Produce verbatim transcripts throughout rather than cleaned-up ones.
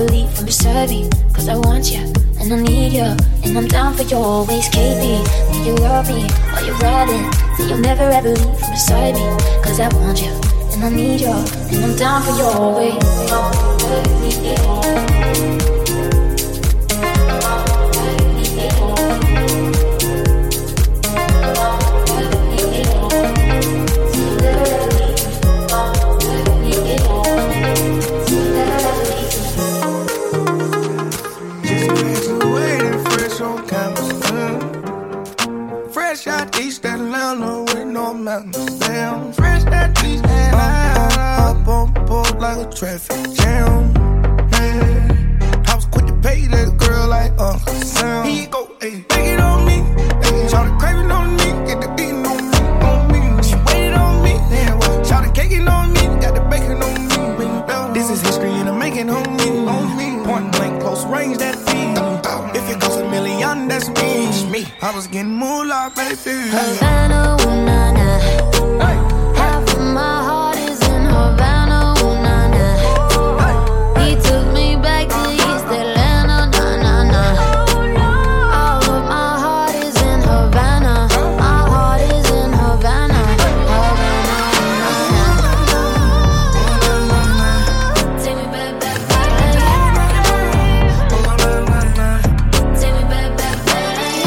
leave from beside me. Cause I want you, and I need you, and I'm down for you always, Katie. Do you love me, are you riding? That you'll never ever leave from beside me. Cause I want you, and I need you, and I'm down for you always. East Atlanta with no mountains down. Fresh out East Atlanta, up on board like a traffic jam. Man, I was quick to pay that girl like Uncle Sam. Here you go, ayy, take it on me. Ayy, shout the craving on me, get the beating on me, on me. She waited on me, damn, well, shout the caking on me, got the bacon on me. This is history and I'm making on me, on me. Point blank, close range, that feed. If it goes a million, that's me. me. I was getting moolah, baby. Havana, ooh, nah, nah. Hey. Half of my heart is in Havana, ooh, nah, nah. Hey. He took me back to East Atlanta, nah, nah, nah. All of my heart is in Havana. My heart is in Havana. Havana, ooh, nah, nah. Take me back, back, back. Take me back, back, back.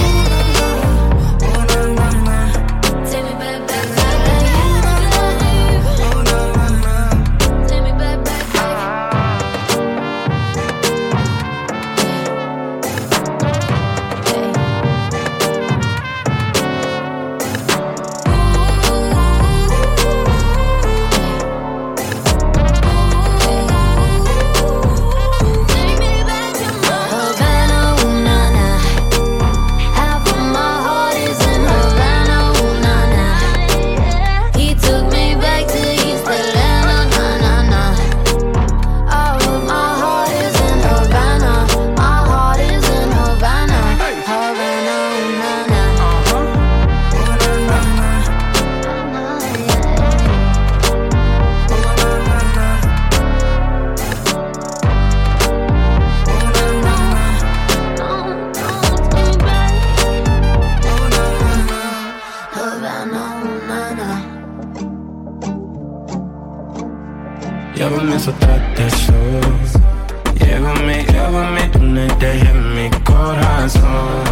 Llévame a soltarte eso. Llévame, llévame, tú no te en mi corazón.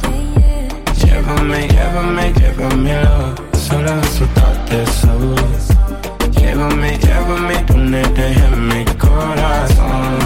Llévame, llévame, llévamelo. Solo a soltarte eso. Llévame, llévame, tú no te en mi corazón.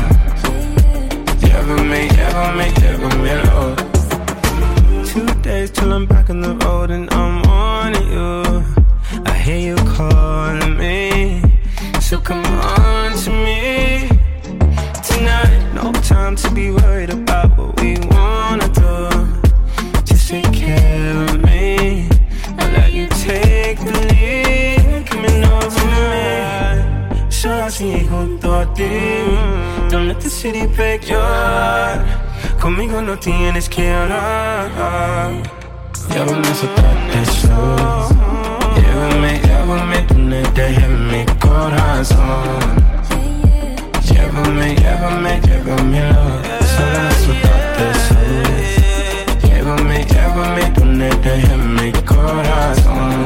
Llévame, llévame, llévamelo. Two days till I'm back on the road and I'm on you. I hear you calling me, so come on to me tonight. No time to be worried about what we wanna do. Just take care of me. I'll let you take the lead. Coming over me, solo así junto a ti. Don't let the city break your heart. Conmigo no tienes que hablar. Llévame a soltarte eso. Llévame, llévame, tú no dejes mi corazón. Llévame, llévame, llévamelo. Solo a soltarte eso. Llévame, llévame, tú no dejes mi corazón.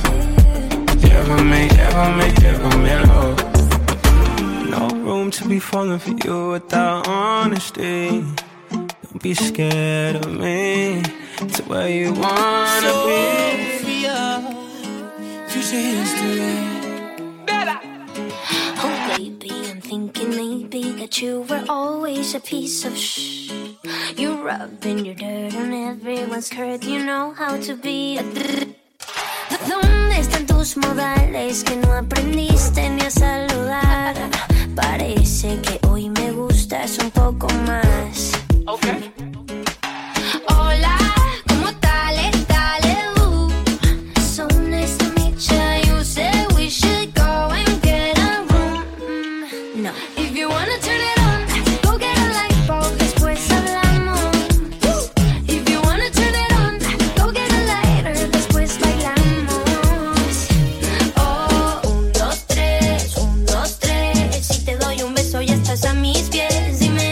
Llévame, llévame, llévamelo. No room to be falling for you without honesty. Don't be scared of me. To where you wanna so be. Future history. Oh baby, I'm thinking maybe that you were always a piece of shh. You're rubbing your dirt on everyone's skirt. You know how to be a d- ¿Dónde están tus modales que no aprendiste ni a saludar? Parece que hoy me gustas un poco más. Okay. Hola, ¿cómo tal? Dale, uh. So nice to meet you. You said we should go and get a room. Mm, no. If you wanna turn it on, go get a light bulb, después hablamos. If you wanna turn it on, go get a lighter, después bailamos. Oh, un, dos, tres, un, dos, tres. Si te doy un beso ya estás a mis pies. Dime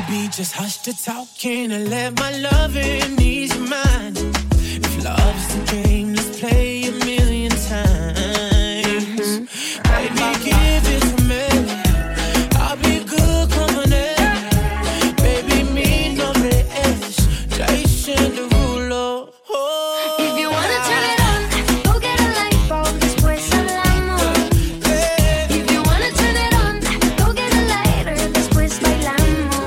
Baby, just hush the talking and let my loving ease your mind. If love's the game, let's play a million times. Baby, give it to me. I'll be good company. Baby, me no me es Jason Derulo. If you wanna turn it on, go get a light bulb, después hablamos. If you wanna turn it on, go get a lighter, después bailamos.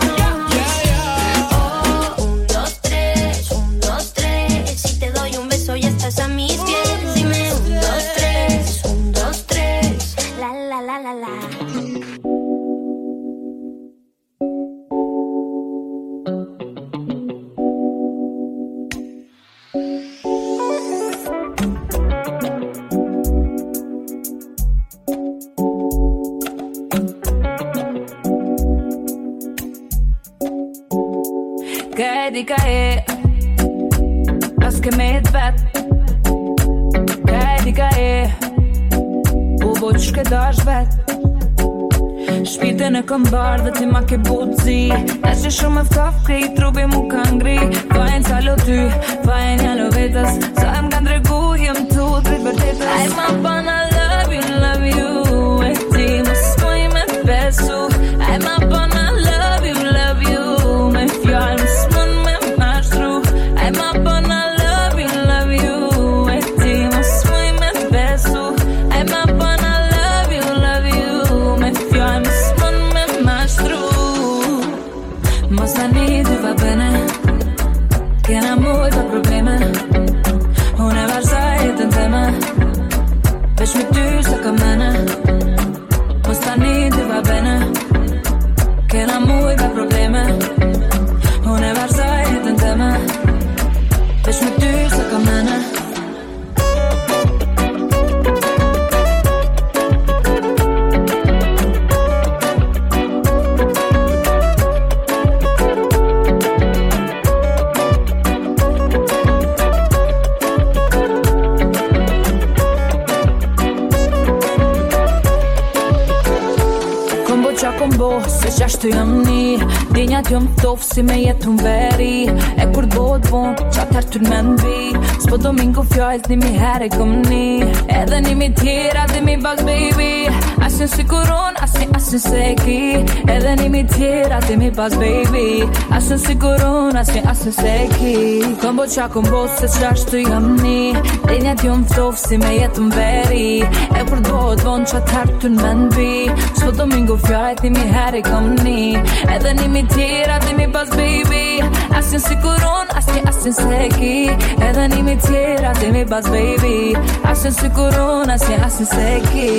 Oh, un, dos, tres, un, dos, tres. Si te doy un beso ya estás a mis pies. Dime un, dos, tres, un, dos, tres. La, la, la, la, la. Kädiga är Aske med tvätt. Kädiga är Ubåčke daš vet. Shpite në këmbar dhe ti ma ke buci. Tash që shumë ftaf kri, trupi mu kanë ngri. Vajen calo ty, vajen jalo vetës. Sa em kanë dregu, jem tu, trit vërtetës. Ai ma pana love you, love you. E ti më s'poj me besu. Ai ma pana love you, love you. Me fjallë më s'mën me mashtru. Ai ma pana love you, love you. E ti më s'poj me besu. Ai ma pana love you, love you. Me fjallë më s'mën me mashtru. Mos tani ty va bene. Kena mujta probleme. Unë e vazhdoj jetën tema. Veç me ty sa ka mene. Mos tani ty va bene. Kena mujta probleme. Unë e vazhdoj jetën tema. Veç me ty sa ka mene. Con bo, se qashtu jam ni. Dinjat jom thof si me jetu veri. E kur t'bot bon, qatar t'ur me nbi. S'po domingo fjall't nimi here kom ni. Edhe nimi tjera, dimi bak baby. Asin si kuron, asin asin seki. Edhe nimi tjera, dimi bak baby. Asin si kuron, asin asin seki. Kombo qa kombo, se qashtu jam ni. Dinjat jom thof si me jetu veri. E kur t'bot bon, qatar t'ur me nbi. S'po domingo fjall't nimi here kom ni. Edhe nimi tjera, dimi bas baby. Asin si kuron, asin asin seki. Edhe nimi tjera, dimi bas baby. Asin si kuron, asin asin seki.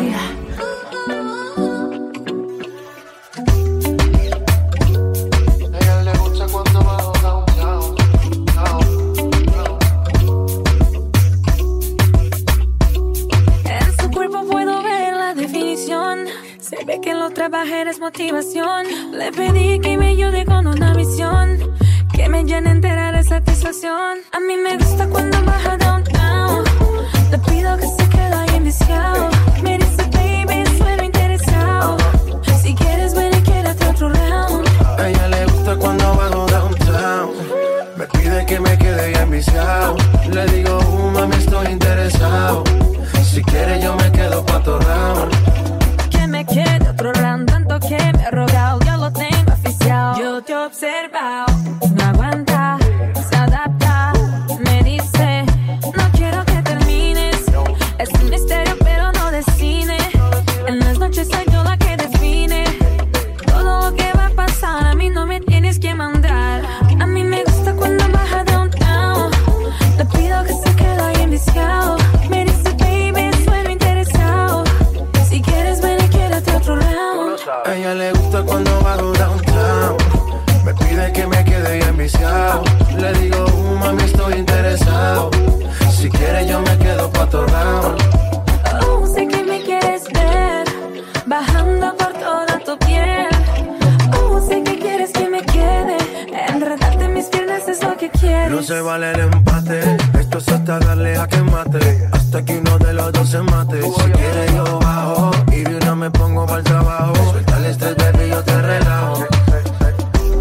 Eres motivación. Le pedí que me ayude con una misión que me llene entera de satisfacción. A mí me gusta cuando baja downtown. Le pido que se quede ahí enviciado. Me dice baby, sueno interesado. Si quieres ven y quédate otro round. A ella le gusta cuando bajo downtown. Me pide que me quede ahí enviciado. Le digo, uh, mami, estoy interesado. Si quieres yo me quedo pa' otro round. Me quede otro round, tanto que me he rogado, yo lo tengo oficial. Yo te he observado, no aguanta, se adapta, me dice, no quiero que termines. Es un misterio pero no de cine. En las noches soy yo la que define todo lo que va a pasar, a mí no me tienes que mandar. A mí me gusta cuando baja downtown. Le pido que se quede ahí enviciado. Me dice baby, sueno interesado. Si quieres ven otro round. A ella le gusta cuando bajo downtown. Me pide que me quede ahí enviciado. Le digo, uh, mami, estoy interesado. Si quieres yo me quedo pa' otro round. Oh, sé que me quieres ver bajando por toda tu piel. Oh, sé que quieres que me quede. Enredarte en mis piernas es lo que quieres. No se vale el empate. Esto es hasta darle a que mate. Hasta que uno de los dos se mate. Si quieres yo bajo y de una me pongo para el trabajo. Suelta el estrés, baby, yo te relajo.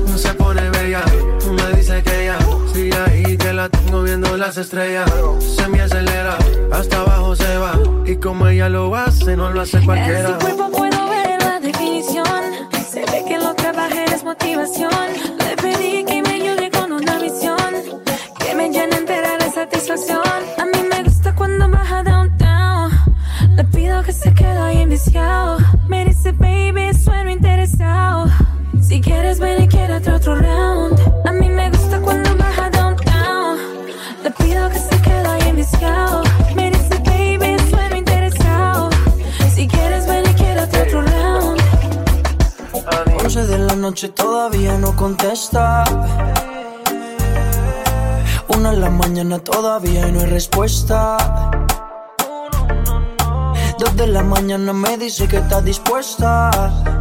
las estrellas. Se me acelera, hasta abajo se va. Y como ella lo hace, no lo hace cualquiera. En su cuerpo puedo ver la definición. Se ve que lo que baja es motivación. Le pedí que me ayude con una visión que me llene entera de satisfacción. A mí me gusta cuando baja downtown. Le pido que se quede ahí enviciado. Me dice baby, sueno interesado. Si quieres ven y quédate otro round. A mí me gusta cuando baja downtown. Le pido que se quede ahí enviciado. Me dice baby, sueno interesado. Si quieres ven y quédate otro round. once de la noche todavía no contesta. Una en la mañana todavía no hay respuesta. Dos de la mañana me dice que está dispuesta.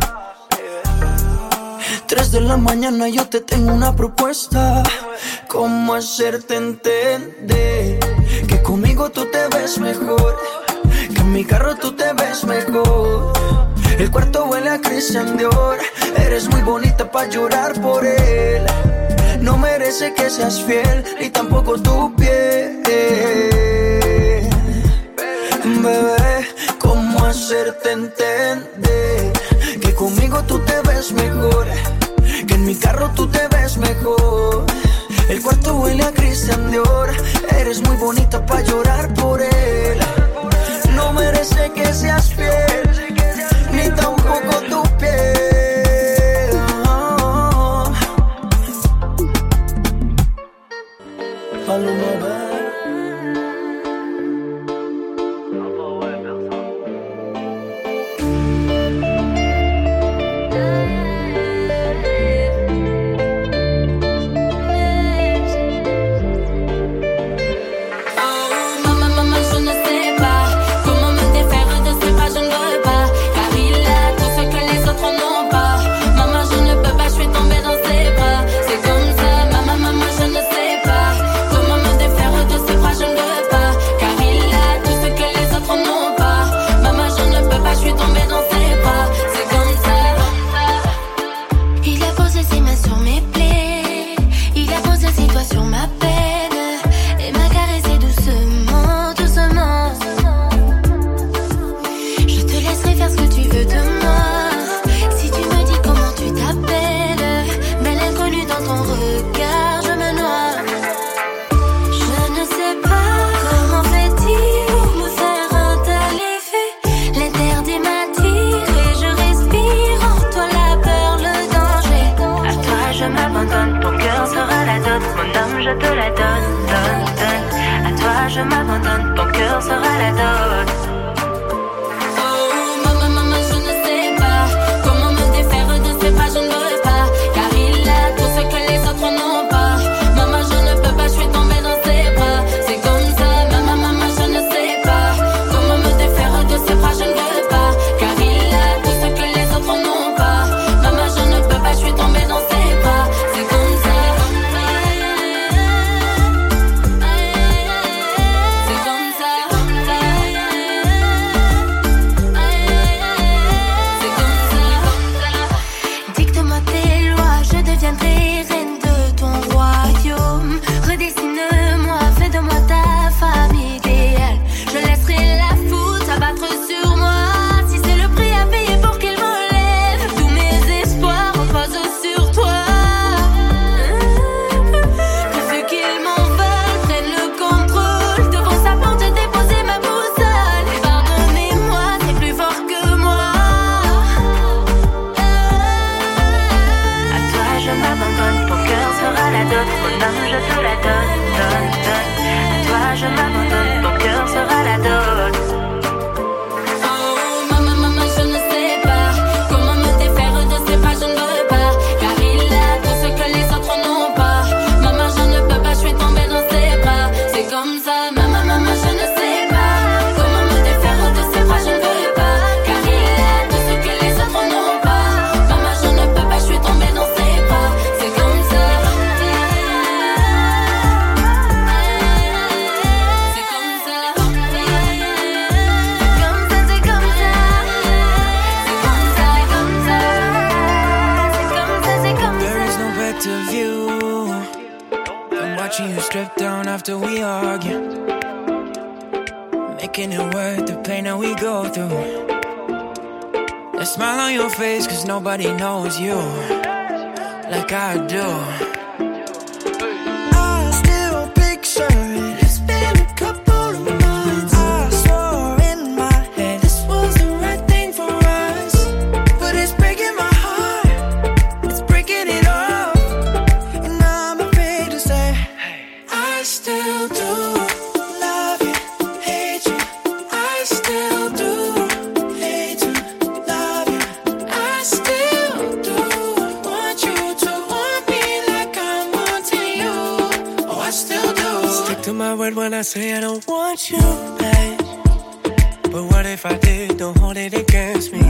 Tres de la mañana yo te tengo una propuesta. ¿Cómo hacerte entender que conmigo tú te ves mejor? Que en mi carro tú te ves mejor. El cuarto huele a Christian Dior. Eres muy bonita pa' llorar por él. No merece que seas fiel, ni tampoco tu piel. Bebé, ¿cómo hacerte entender que conmigo tú te ves mejor? Que en mi carro tú te ves mejor. El cuarto huele a Christian Dior. Eres muy bonita pa' llorar por él. No merece que seas fiel, ni tampoco tu piel. Oh. Paloma, watching you strip down after we argue, making it worth the pain that we go through. A smile on your face cause nobody knows you like I do. I still picture it. It's been a couple of months. I swore in my head this was the right thing for us, but it's breaking my heart. It's breaking it off, and I'm afraid to say I still do love you, hate you. I still do hate you, love you. I still do want you to want me like I'm wanting you. Oh, I still do. Stick to my word when I say I don't want you back. But what if I did? Don't hold it against me.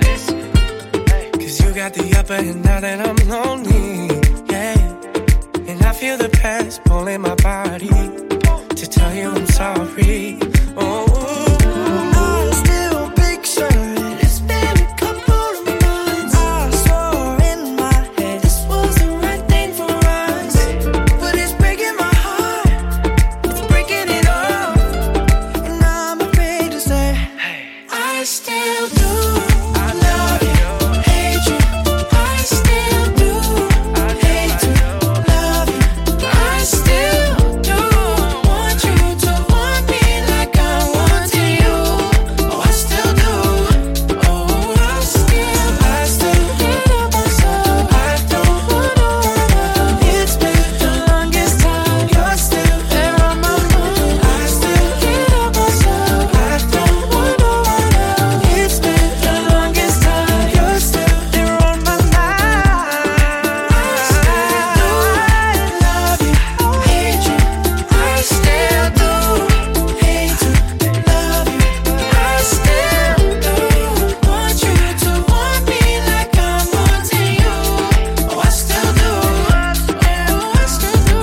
Cause you got the upper hand now that I'm lonely. Yeah. And I feel the past pulling my body to tell you I'm sorry. Oh, I still picture it. It's been a couple of months. I swore in my head this was the right thing for us, but it's breaking my heart. It's breaking it off, and I'm afraid to say I still do. I love you, hate you. I still do hate you, love you. I still do want you to want me like I wanted you. Oh, I still do. Oh, I still, I still get up myself. I don't wanna run. It's been the longest time. You're still there on my mind. I still get up myself. I don't wanna run. It's been the longest time. You're still there on my mind. I still do love you, hate you. I still do hate you, love you. I still do want you to want me like I'm wanting you. Oh, I still do. Oh, I still do.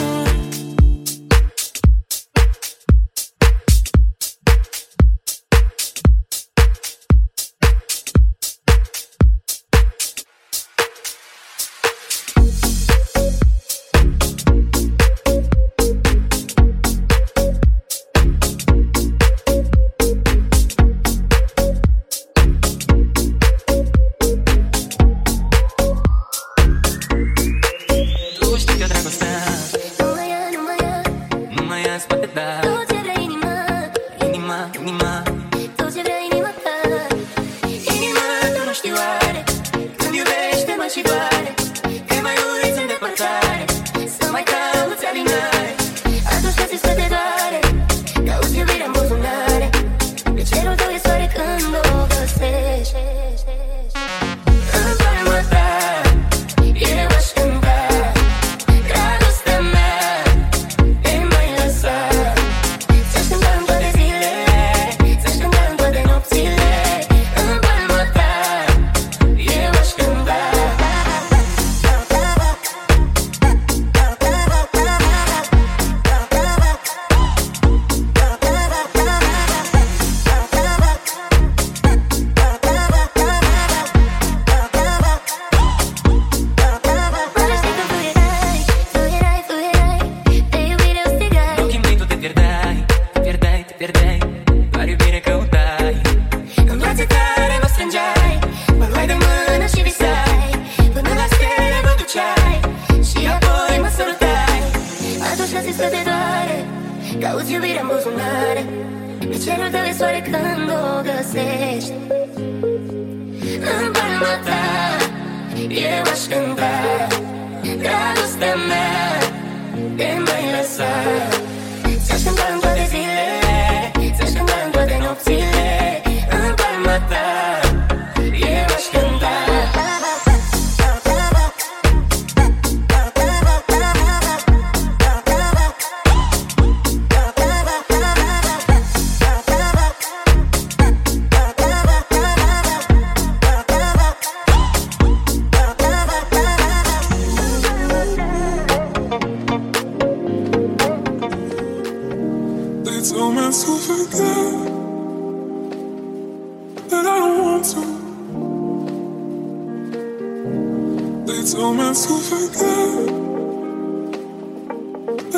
tu știi că dragostea Numai ea, numai ea, nu mai azi poate da. tot ce vrea inima, Inima, inima, tot ce vrea inima ta. Inima, tu nu știi oare, când iubești te mai și doare. Te mai uiți în depărtare, să mai cauți alinare. Atunci când ți spate doare, cauți iubirea în buzunare. De cerul tău e soare când o găsești. În palma ta, eu aș cânta dragostea mea, te mai lăsa. Ți-aș cânta în toate zilele, ți-aș cânta în toate nopțile. În palma ta, eu aș cânta. Mă știi că fluierai, fluierai, fluierai, de iubire o strigai. în ochii mei tu te pierdeai, te pierdeai, te pierdeai, doar iubire căutai. În brațe tale mă strângeai, mă luai de mână și visai, până la stele mă duceai și apoi mă sărutai. Atunci când ți scade doare, cauți iubirea în buzunare. De cerul tău e soare când o găsești. În palma ta, eu aș cânta dragostea mea, te mai lăsa. Ți-aș cânta în toate zilele, ți-aș cânta în toate nopțile. În palma ta, eu aș cânta. told me to forget, that I don't want to. They told me to forget,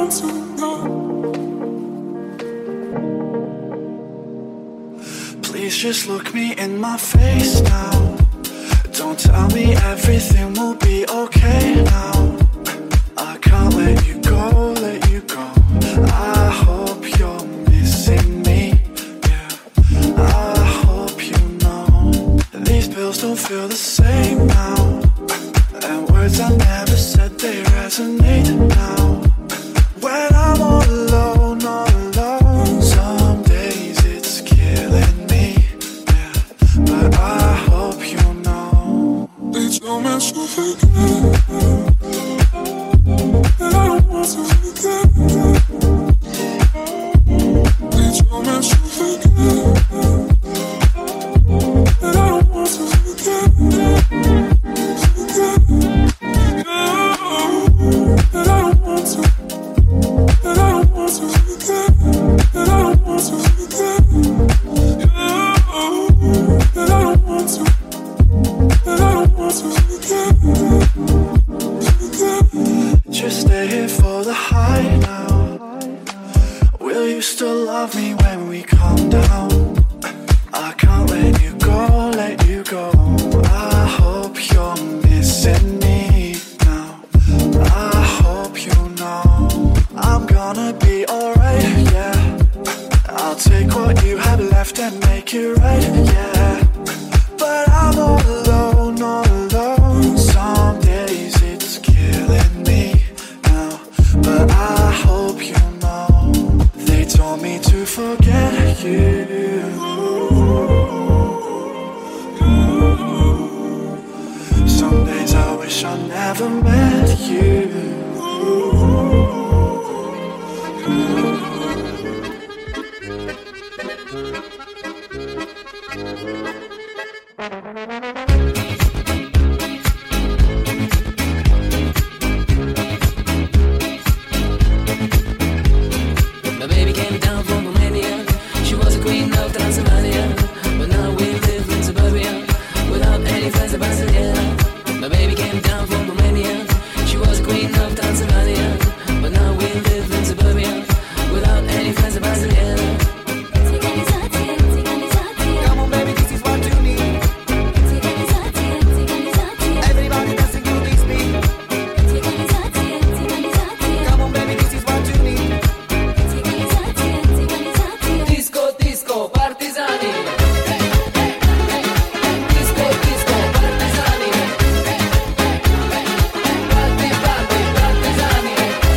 want to know. Please just look me in my face now. Don't tell me everything will be okay now. I can't let you go, let you go. I hope you're missing me, yeah. I hope you know these pills don't feel the same now. And words I never said, they resonate now. When I'm all alone, all alone, some days it's killing me, yeah. But I hope you know They told me to forget, and I don't want to forget. They told me to forget, and I don't want to forget. Forget you, and I don't want to, and I don't want to forget, and I don't want to forget you, and I don't want to. And I don't want to forget, forget. just stay here for the high now. Will you still love me when we calm down? I can't let you go, let you go. I hope you're missing me now. I hope you know I'm gonna be alright, yeah. I'll take what you have left and make it right, yeah. But I'm all alone, all alone. Some days it's killing me now. But I hope you know they told me to forget you. Some days I wish I never met you. My baby came down from Romania. She was a queen of Transylvania, but now we live in suburbia without any friends of Barcelona. My baby came down from Romania. She was a queen of Transylvania, but now we live in suburbia without any friends of Barcelona. Come on, baby, this is what you need. Everybody dancing to this beat. Come on, baby, this is what you need. Disco, disco, partigiani. Disco, disco, partigiani. Party, party, partigiani.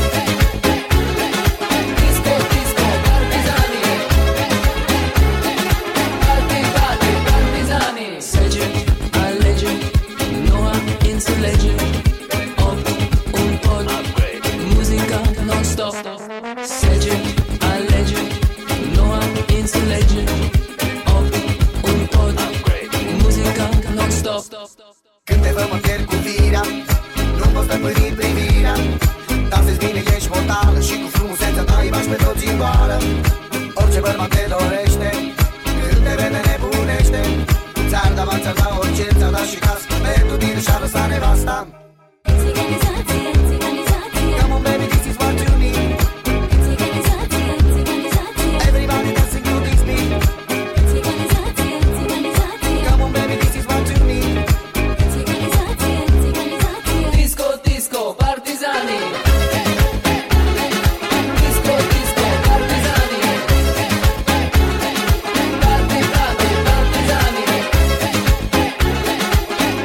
Disco, disco, partigiani. Party, party, partigiani. Legend, a legend, Noah into legend. Up, un pod, musica non stop. Legend, a legend, Noah into legend. Up, un pod, musica non stop. Când te văd mă pierd cu firea, nu pot stăpâni privirea. Dansezi bine, ești mortală și cu frumusețea ta îi bași pe toți în goală. Orice bărbat te dorește, când te vede nebunește. Ți-ar da bani, ți-ar da orice, ți-ar da și casă. Pentru tine și-ar lăsa nevasta. Come on, baby, this is what you need. Everybody dancing to this beat. Come on, baby, this is what you need. Disco, disco, partigiani. Disco, disco, partigiani. Party, party, partigiani.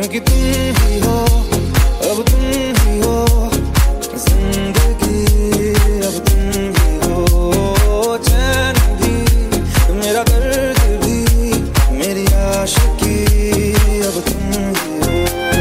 क्योंकि तुम ही हो, अब तुम ही हो जिंदगी, अब तुम ही हो चैन भी, मेरा दर्द भी, मेरी आशिकी, अब तुम ही हो।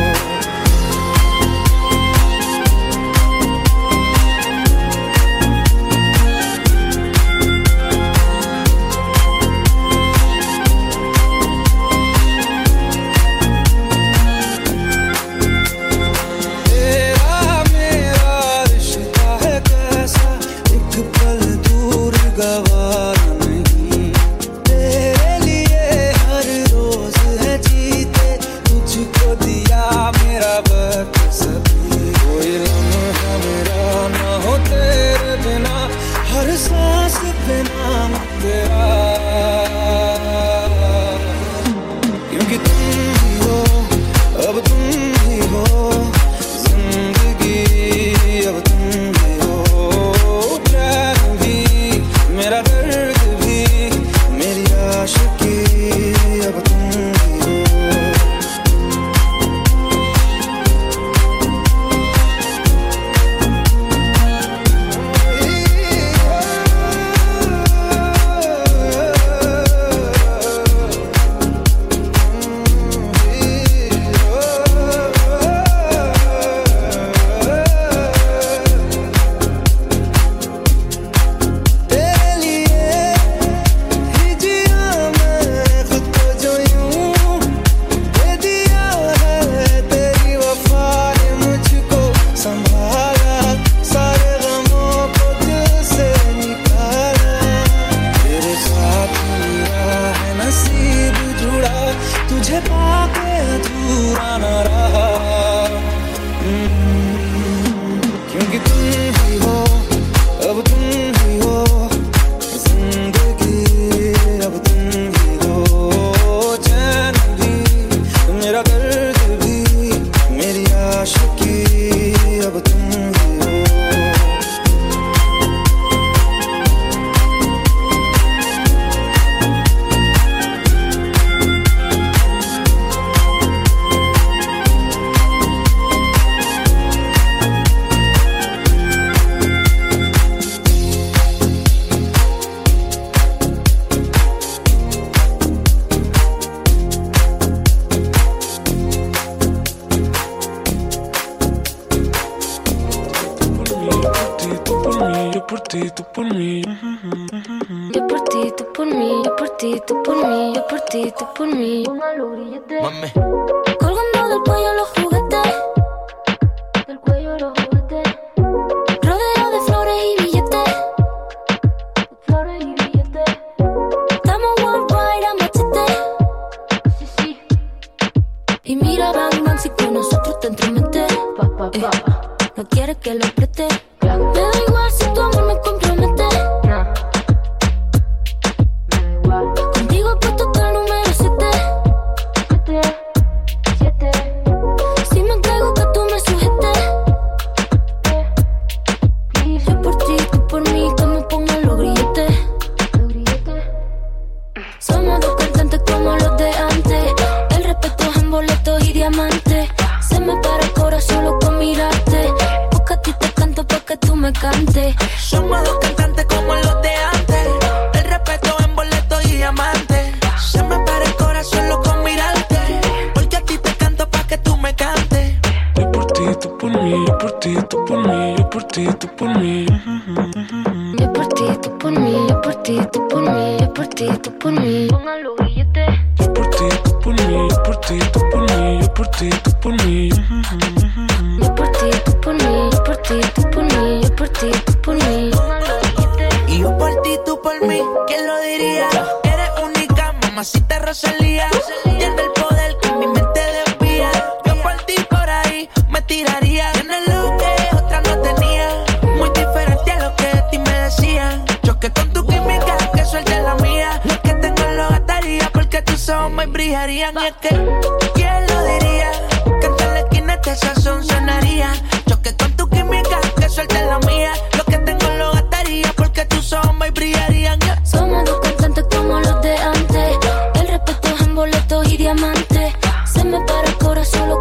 brillarían y es que, ¿quién lo diría? Que en la esquina este sazón sonaría. Choque con tu química, que suelte la mía. Lo que tengo lo gastaría porque tus ojos me brillarían. Yeah. Somos dos cantantes como los de antes. El respeto es en boletos y diamantes. Se me para el corazón solo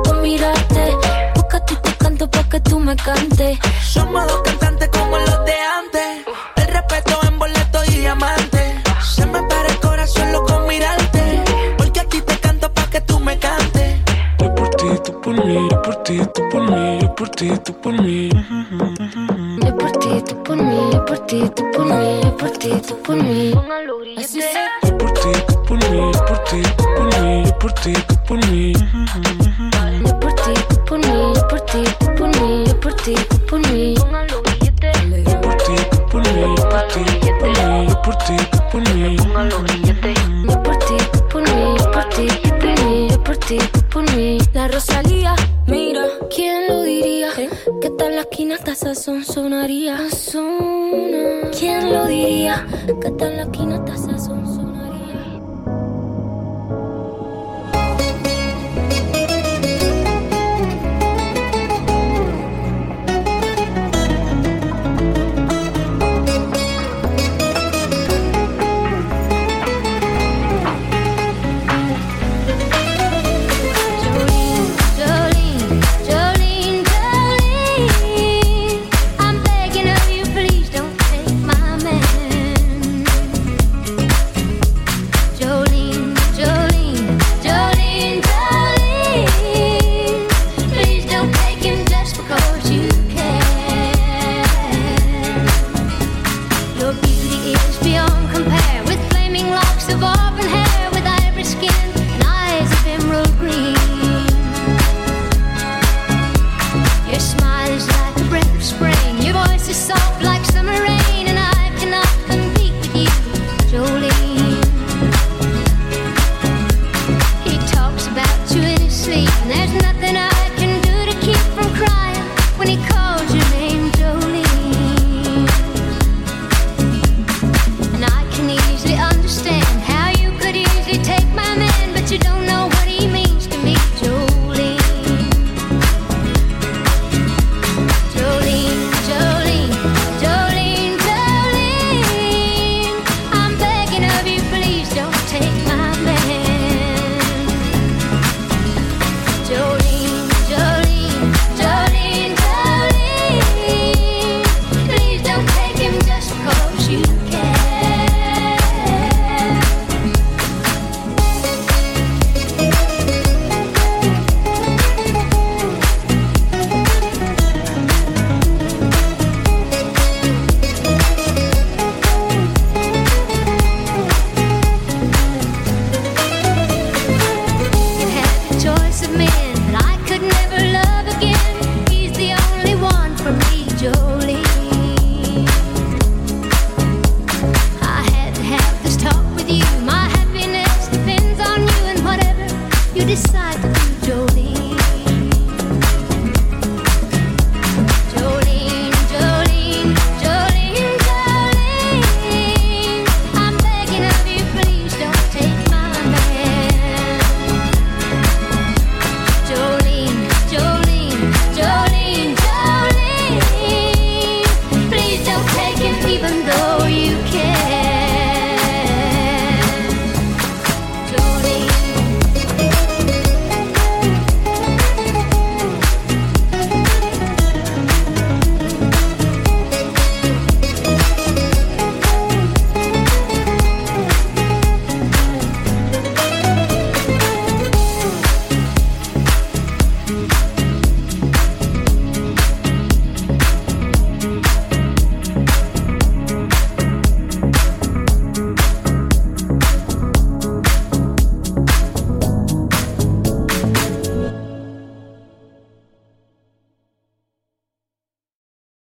cante. Somos dos cantantes como los de antes. El respeto en boleto y diamante. Se me para el corazón loco mirarte. Porque a ti te canto pa' que tú me cantes. Yo por ti, tú por mí, yo por ti, tú por mí, yo por ti, tú por mí. Yo por ti, tú por mí, yo por ti, tú por mí, yo por ti, tú por mí. Así sea. Yo por ti, tú por mí, yo por ti, tú por mí, yo por ti, tú por mí. Yo por ti, tú por mí, yo por ti, tú por mí, yo por ti, tú por mí. Yo por ti, tú por mí, yo por ti, tú por mí, yo por ti, tú por mí. Yo por ti, tú por mí, yo por ti, tú por mí, yo por ti, tú por mí. La Rosalía, mira, ¿quién lo diría? Que tal la esquina hasta sazón sonaría. ¿Quién lo diría? Que tal la esquina hasta sazón sonaría. There's nothing